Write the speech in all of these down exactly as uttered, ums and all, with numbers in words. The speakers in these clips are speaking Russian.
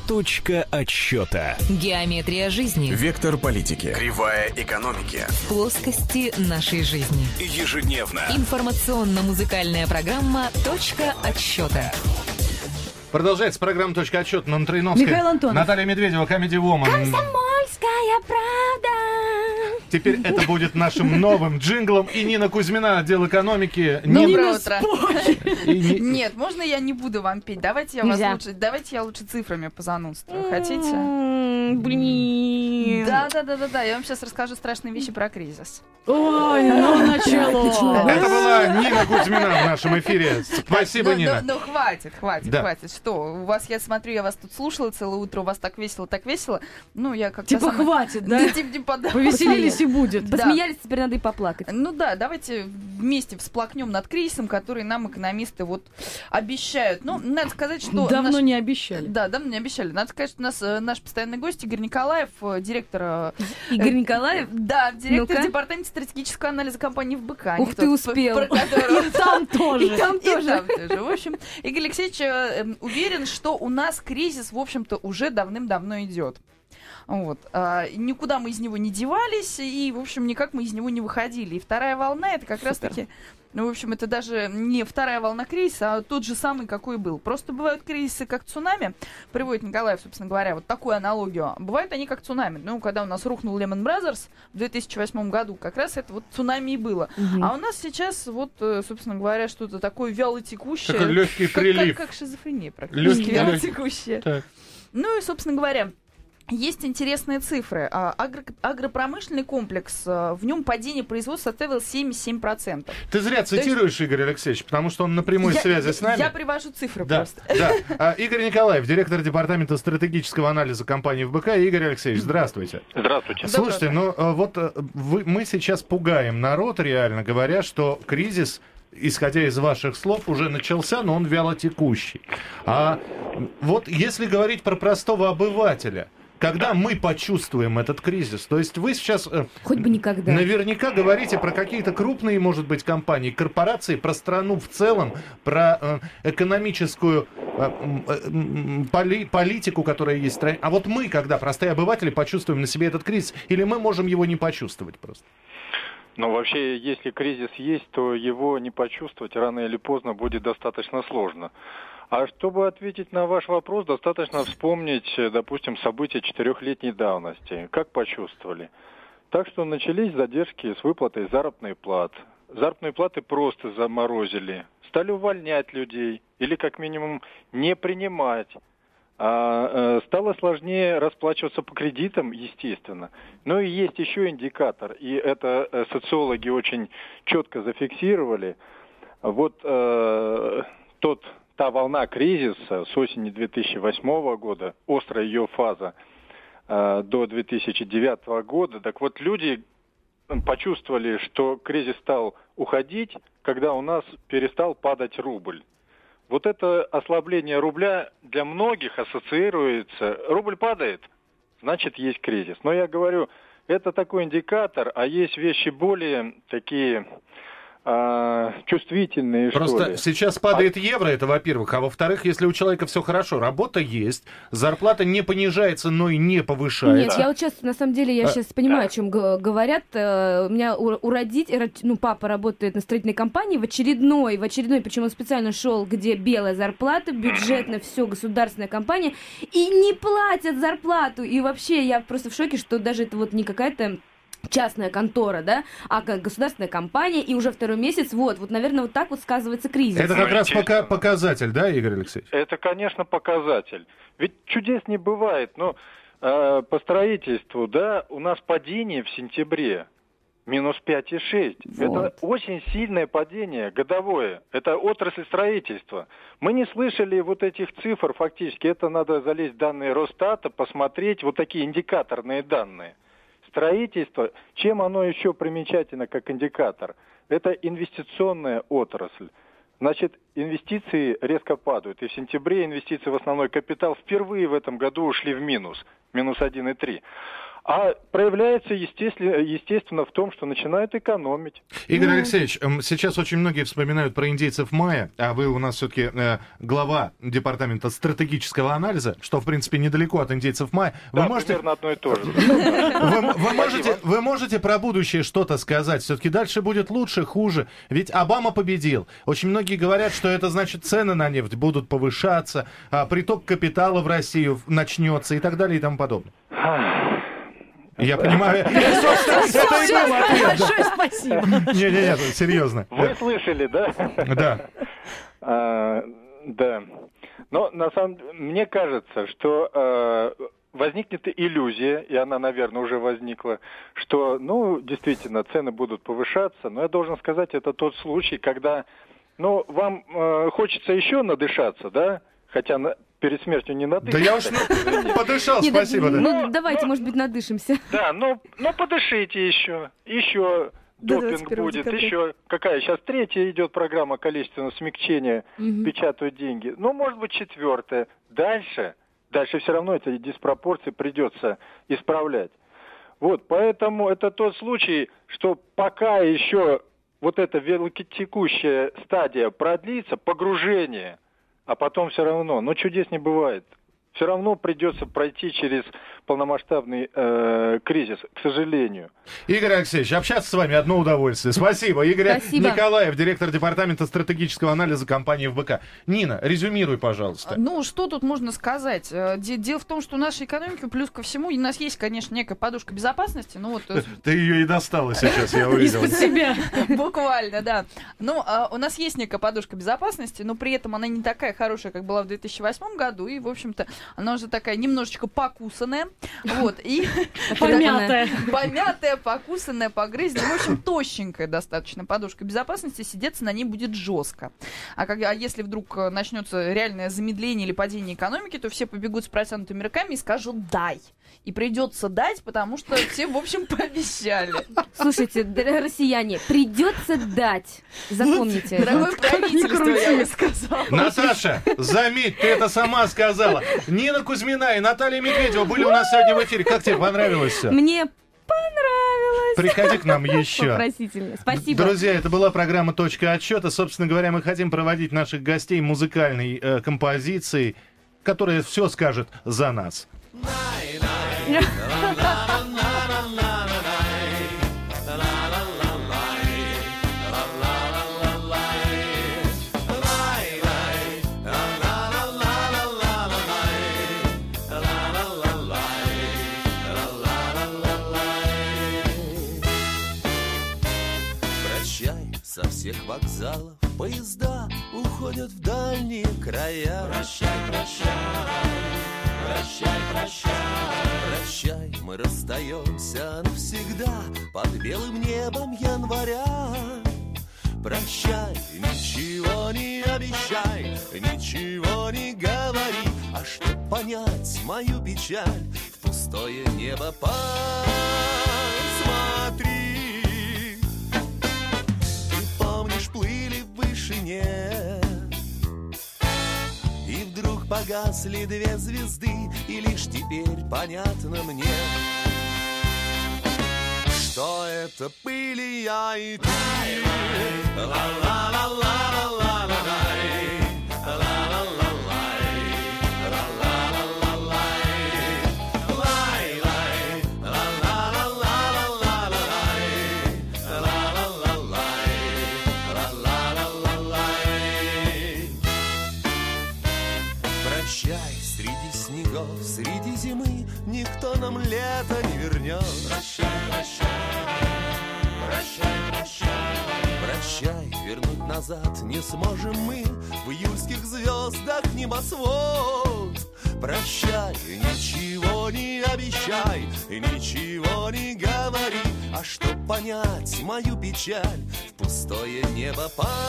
Точка отсчета. Геометрия жизни. Вектор политики. Кривая экономики. В плоскости нашей жизни. Ежедневно. Информационно-музыкальная программа «Точка отсчета». Продолжается программа «Точка отсчета». Нонна Троиновская. Михаил Антонов. Наталья Медведева, Comedy Woman. Комсомольская правда. Теперь это будет нашим новым джинглом. И Нина Кузьмина, отдел экономики. Доброе утро. Не... Нет, можно я не буду вам петь? Давайте я вас Нельзя. лучше, давайте я лучше цифрами позанудствую. Хотите? Блин. Да, да, да, да, да. Я вам сейчас расскажу страшные вещи про кризис. Ой, ну начало. Это была Нина Кузьмина в нашем эфире. Спасибо, ну, Нина. Ну, ну, хватит, хватит, Да. хватит. Что, у вас, я смотрю, я вас тут слушала целое утро, у вас так весело, так весело. Ну, я как-то... Типа сама- хватит, да? Да, типа, типа, да. Повеселились и будет. Да. Посмеялись, теперь надо и поплакать. Ну да, давайте вместе всплакнем над кризисом, который нам экономисты вот обещают. Ну, надо сказать, что... Давно наш- не обещали. Да, давно не обещали. Надо сказать, что у нас э, наш постоянный гость Игорь Николаев, э, директор... э, Игорь э, Николаев? Да, директор Ну-ка. департамента стратегического анализа компании ФБК. Ух Не ты, тот, успел. про которого- И там тоже. И там И тоже. там тоже. В общем, Игорь Алексеевич э, э, уверен, что у нас кризис, в общем-то, уже давным-давно идет. Вот. А, никуда мы из него не девались, и, в общем, никак мы из него не выходили. И вторая волна, это как раз-таки, ну, в общем, это даже не вторая волна кризиса, а тот же самый, какой был. Просто бывают кризисы, как цунами, приводит Николаев, собственно говоря, вот такую аналогию. Бывают они как цунами. Ну, когда у нас рухнул Lehman Brothers в две тысячи восьмом году, как раз это вот цунами и было. Мгм. А у нас сейчас вот, э, собственно говоря, что-то такое вялотекущее. Такой легкий как, прилив. Как, как шизофрения практически, Легкий, вялотекущее. Так. Ну и, собственно говоря, есть интересные цифры. А, агро- агропромышленный комплекс, а, в нем падение производства составило семьдесят семь процентов. Ты зря цитируешь Игоря Алексеевича, потому что он на прямой Я- связи с нами. Я привожу цифры Да, просто. да. А, Игорь Николаев, директор департамента стратегического анализа компании ФБК. Игорь Алексеевич, здравствуйте. Здравствуйте. Слушайте, ну э, вот э, вы- мы сейчас пугаем народ, реально говоря, что кризис, исходя из ваших слов, уже начался, но он вялотекущий. А вот если говорить про простого обывателя, когда мы почувствуем этот кризис, то есть вы сейчас э, Хоть бы никогда. наверняка говорите про какие-то крупные, может быть, компании, корпорации, про страну в целом, про э, экономическую э, м, э, м, поли- политику, которая есть в стране. А вот мы, когда, простые обыватели, почувствуем на себе этот кризис, или мы можем его не почувствовать просто? Но вообще, если кризис есть, то его не почувствовать рано или поздно будет достаточно сложно. А чтобы ответить на ваш вопрос, достаточно вспомнить, допустим, события четырехлетней давности. Как почувствовали? Так что начались задержки с выплатой заработной платы. Заработные платы просто заморозили. Стали увольнять людей или как минимум не принимать. А, э, стало сложнее расплачиваться по кредитам, естественно. Но и есть еще индикатор, и это э, социологи очень четко зафиксировали. Вот э, тот, та волна кризиса с осени две тысячи восьмого года, острая ее фаза, э, до две тысячи девятого года, так вот люди почувствовали, что кризис стал уходить, когда у нас перестал падать рубль. Вот это ослабление рубля для многих ассоциируется. Рубль падает, значит, есть кризис. Но я говорю, это такой индикатор, а есть вещи более такие а, чувствительные, Просто что ли. сейчас падает евро, это во-первых. А во-вторых, если у человека все хорошо, работа есть, зарплата не понижается, но и не повышается. Нет, я вот сейчас, на самом деле, я А, сейчас понимаю, о чем г- говорят. Э, У меня у, у родителей, ну, папа работает на строительной компании, в очередной, в очередной, причем он специально шел, где белая зарплата, бюджетная, все, государственная компания, и не платят зарплату. И вообще, я просто в шоке, что даже это вот не какая-то частная контора, да, а как государственная компания, и уже второй месяц, вот, вот, наверное, вот так вот сказывается кризис. Это как раз пока показатель, да, Игорь Алексеевич? Это, конечно, показатель. Ведь чудес не бывает, но э, по строительству, да, у нас падение в сентябре минус пять и шесть. Вот. Это очень сильное падение годовое. Это отрасль строительства. Мы не слышали вот этих цифр фактически. Это надо залезть в данные Росстата, посмотреть вот такие индикаторные данные. Строительство, чем оно еще примечательно как индикатор? Это инвестиционная отрасль. Значит, инвестиции резко падают. И в сентябре инвестиции в основной капитал впервые в этом году ушли в минус. Минус один и три. А проявляется, естественно, естественно, в том, что начинают экономить. Игорь Алексеевич, эм, сейчас очень многие вспоминают про индейцев майя, а вы у нас все-таки э, глава департамента стратегического анализа, что, в принципе, недалеко от индейцев майя. Вы Да, можете... примерно одно и то же. Вы, вы можете, вы можете про будущее что-то сказать? Все-таки дальше будет лучше, хуже? Ведь Обама победил. Очень многие говорят, что это значит, цены на нефть будут повышаться, а приток капитала в Россию начнется и так далее и тому подобное. Я понимаю. Это и был ответ. Большое спасибо. Не-не-не, серьезно. Вы слышали, да? Да. А, да. Но на самом деле, мне кажется, что э, возникнет иллюзия, и она, наверное, уже возникла, что, ну, действительно, цены будут повышаться, но я должен сказать, это тот случай, когда, ну, вам э, хочется еще надышаться, да, хотя на, перед смертью не надышишься. Да я уж ну, подышал, Не, да- спасибо. Да. Ну, давайте, может быть, надышимся. Да, ну, ну подышите еще, еще До допинг двадцать первого будет, декабря. еще какая сейчас третья идет программа количественного смягчения, Мгм. печатают деньги, ну, может быть, четвертая. Дальше, дальше все равно эти диспропорции придется исправлять. Вот, поэтому это тот случай, что пока еще вот эта велокотекущая стадия продлится, погружение, а потом все равно, но чудес не бывает. Все равно придется пройти через полномасштабный э, кризис, к сожалению. Игорь Алексеевич, общаться с вами одно удовольствие. Спасибо. Игорь Спасибо. Николаев, директор департамента стратегического анализа компании эф бэ ка. Нина, резюмируй, пожалуйста. Ну, что тут можно сказать? Э, де- Дело в том, что у нашей экономики, плюс ко всему, у нас есть, конечно, некая подушка безопасности, ну вот э, Ты ее и достала сейчас, я увидел. Из-под себя. буквально, да. Ну, а, у нас есть некая подушка безопасности, но при этом она не такая хорошая, как была в две тысячи восьмом году, и, в общем-то, она уже такая немножечко покусанная, вот, и... Помятая. Помятая, покусанная, погрызенная, в общем, тощенькая достаточно подушка безопасности, сидеться на ней будет жестко. А, как, а если вдруг э, начнется реальное замедление или падение экономики, то все побегут с протянутыми руками и скажут «дай». И придется дать, потому что все, в общем, пообещали. Слушайте, д- россияне, придется дать. Запомните. это. Дорогое правительство, я бы сказала. Наташа, заметь, ты это сама сказала. Нина Кузьмина и Наталья Медведева были у нас сегодня в эфире. Как тебе понравилось все? Мне понравилось. Приходи к нам еще. Вопросительно. Спасибо. Друзья, это была программа «Точка отсчета». Собственно говоря, мы хотим проводить наших гостей музыкальной э, композицией, которая все скажет за нас. Прощай, со всех вокзалов поезда уходят в дальние края. Прощай, прощай, прощай, прощай. Прощай, мы расстаемся навсегда под белым небом января. Прощай, ничего не обещай, ничего не говори. А чтоб понять мою печаль, в пустое небо посмотри. Ты помнишь, плыли в вышине, и вдруг погасли две звезды, и лишь теперь понятно мне, что это были я и ты. Ла-ла-ла-ла-ла-ла-лай, ла-ла-ла-лай, ла-ла-ла-лай, лай-лай, ла-ла-ла-ла-ла-лай, ла-ла-ла-лай, ла-ла-ла-лай. Прощай, среди снегов, среди зимы никто нам лето не вернет. Прощай, прощай, прощай, прощай. Прощай, вернуть назад не сможем мы, в июльских звездах небосвод. Прощай, ничего не обещай, ничего не говори. А чтоб понять мою печаль, в пустое небо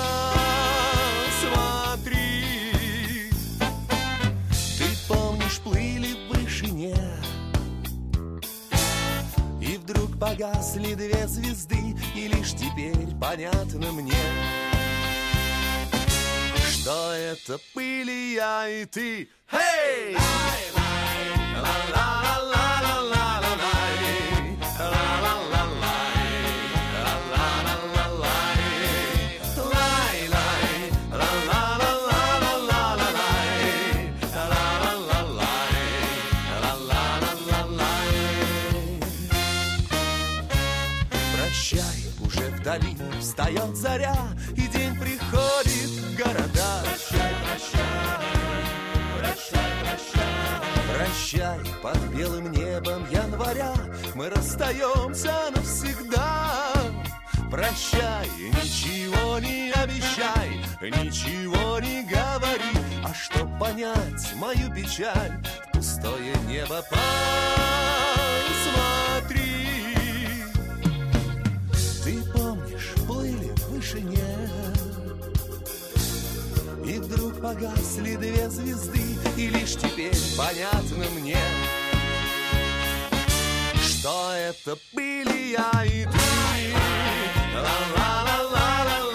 посмотри. Ты помнишь, плыли в вышине, и вдруг погасли две звезды, и лишь теперь понятно мне, что это были я и ты. Hey! Ла-ла-ла-ла-ла-ла-лай, вдали встает заря, и день приходит в города. Прощай, прощай, прощай, прощай. Прощай, под белым небом января мы расстаемся навсегда. Прощай, ничего не обещай, ничего не говори, а чтоб понять мою печаль, в пустое небо посмотри. Ты помнишь, плыли в вышине, и вдруг погасли две звезды, и лишь теперь понятно мне, что это были я и ты. Ла-ла-ла-ла-ла-ла.